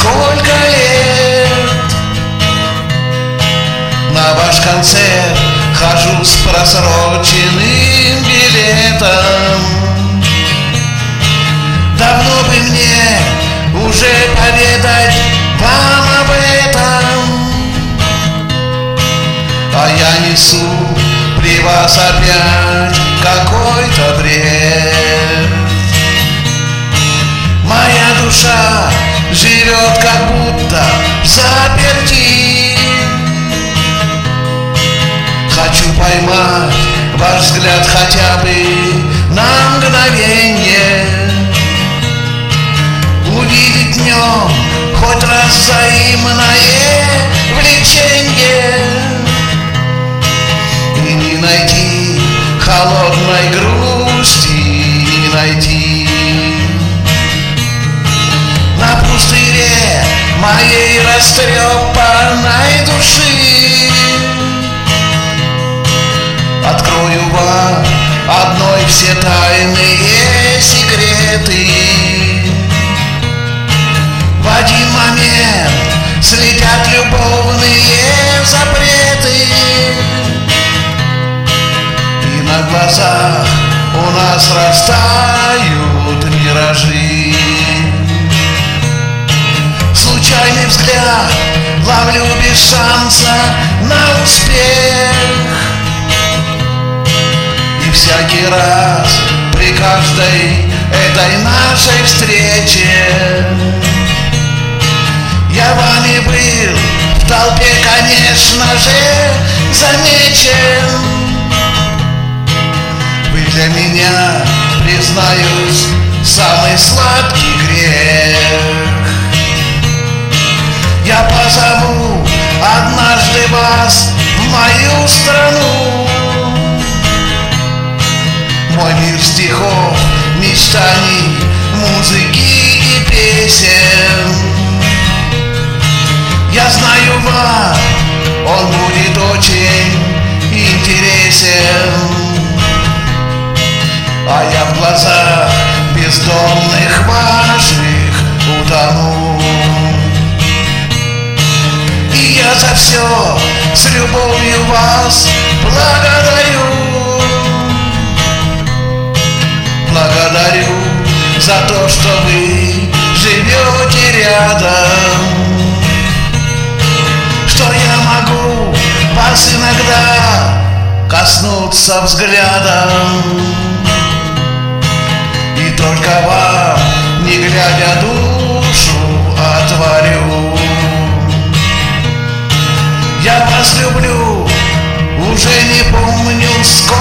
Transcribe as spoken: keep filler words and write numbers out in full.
сколько лет. На ваш концерт хожу с просроченным билетом. Давно бы мне уже поведать вам об этом, а я несу при вас опять какой-то бред. Моя душа живет как будто в заперти. Хочу поймать ваш взгляд хотя бы на мгновенье, увидеть в нем хоть раз взаимное влечение и не найти холодной грусти, не найти на пустыре моей растрепанной души. Открою вам одной все тайные секреты. В один момент слетят любовные запреты, и на глазах у нас растают миражи. Случайный взгляд ловлю без шанса на успех, и всякий раз при каждой этой нашей встрече я вами был в толпе, конечно же, замечен. Вы для меня, признаюсь, самый сладкий грех. Я позову однажды вас в мою страну. Мой мир стихов, мечтаний, музыки и песен. Я знаю, вам он будет очень интересен, а я в глазах бездонных ваших утону. И я за все с любовью вас благодарю. Благодарю за то, что вы живете рядом, что я могу вас иногда коснуться взглядом, и только вам, не глядя, душу отворю. Я вас люблю, уже не помню сколько.